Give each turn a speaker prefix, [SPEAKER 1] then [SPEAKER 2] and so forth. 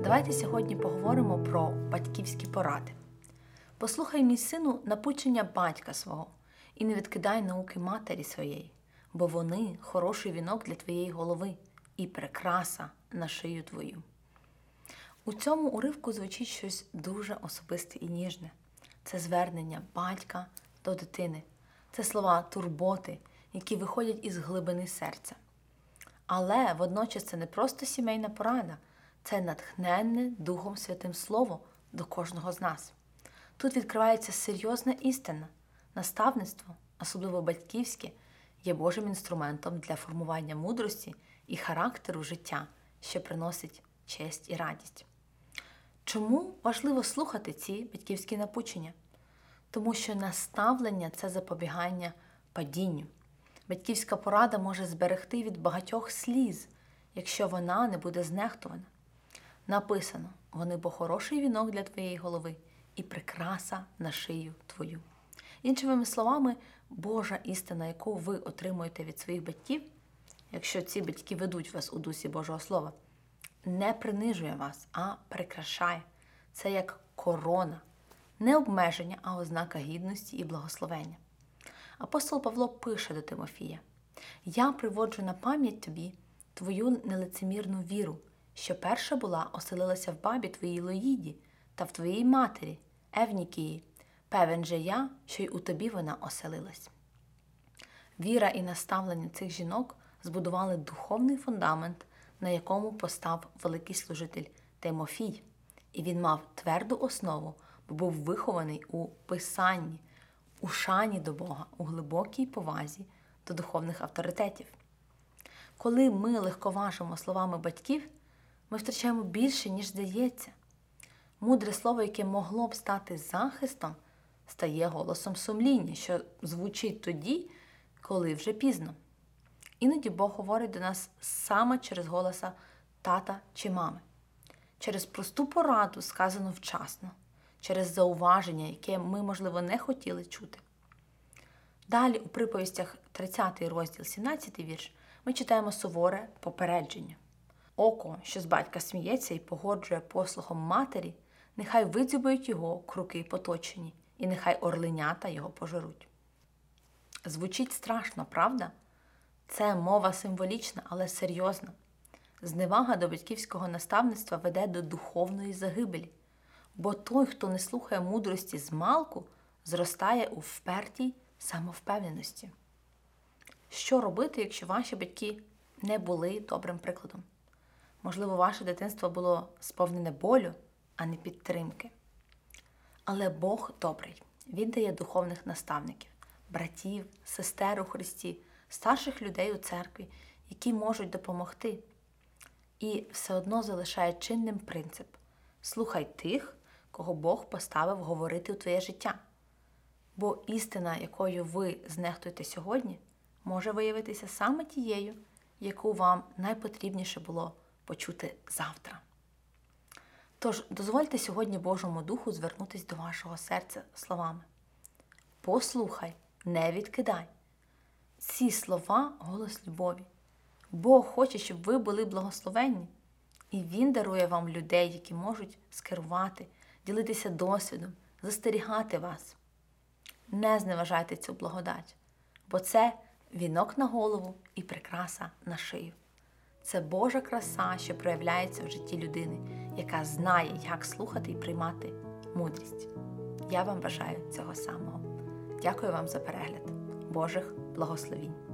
[SPEAKER 1] Давайте сьогодні поговоримо про батьківські поради. Послухай, мій сину, напучення батька свого, і не відкидай науки матері своєї, бо вони – хороший вінок для твоєї голови і прикраса на шию твою. У цьому уривку звучить щось дуже особисте і ніжне. Це звернення батька до дитини. Це слова турботи, які виходять із глибини серця. Але водночас це не просто сімейна порада, це натхненне Духом Святим Слово до кожного з нас. Тут відкривається серйозна істина. Наставництво, особливо батьківське, є Божим інструментом для формування мудрості і характеру життя, що приносить честь і радість. Чому важливо слухати ці батьківські напучення? Тому що наставлення – це запобігання падінню. Батьківська порада може зберегти від багатьох сліз, якщо вона не буде знехтувана. Написано: «Вони бо хороший вінок для твоєї голови і прикраса на шию твою». Іншими словами, Божа істина, яку ви отримуєте від своїх батьків, якщо ці батьки ведуть вас у дусі Божого Слова, не принижує вас, а прикрашає. Це як корона, не обмеження, а ознака гідності і благословення. Апостол Павло пише до Тимофія: «Я приводжу на пам'ять тобі твою нелицемірну віру, що перша була оселилася в бабі твоїй Лоїді та в твоїй матері, Евнікії. Певен же я, що й у тобі вона оселилась». Віра і наставлення цих жінок збудували духовний фундамент, на якому постав великий служитель Тимофій. І він мав тверду основу, бо був вихований у писанні, у шані до Бога, у глибокій повазі до духовних авторитетів. Коли ми легковажимо словами батьків, ми втрачаємо більше, ніж здається. Мудре слово, яке могло б стати захистом, стає голосом сумління, що звучить тоді, коли вже пізно. Іноді Бог говорить до нас саме через голоса тата чи мами, через просту пораду, сказану вчасно, через зауваження, яке ми, можливо, не хотіли чути. Далі у приповістях 30 розділ, 17 вірш, ми читаємо суворе попередження. «Око, що з батька сміється і погоджує послухом матері, нехай видзюбають його круки поточені, і нехай орленята його пожеруть». Звучить страшно, правда? Це мова символічна, але серйозна. Зневага до батьківського наставництва веде до духовної загибелі. Бо той, хто не слухає мудрості змалку, зростає у впертій самовпевненості. Що робити, якщо ваші батьки не були добрим прикладом? Можливо, ваше дитинство було сповнене болю, а не підтримки. Але Бог добрий. Він дає духовних наставників, братів, сестер у Христі, старших людей у церкві, які можуть допомогти. І все одно залишає чинним принцип: слухай тих, кого Бог поставив говорити у твоє життя. Бо істина, якою ви знехтуєте сьогодні, може виявитися саме тією, яку вам найпотрібніше було почути завтра. Тож, дозвольте сьогодні Божому Духу звернутися до вашого серця словами: послухай, не відкидай. Ці слова – голос любові. Бог хоче, щоб ви були благословенні. І Він дарує вам людей, які можуть скерувати, ділитися досвідом, застерігати вас. Не зневажайте цю благодать, бо це вінок на голову і прикраса на шию. Це Божа краса, що проявляється в житті людини, яка знає, як слухати і приймати мудрість. Я вам бажаю цього самого. Дякую вам за перегляд. Божих благословінь.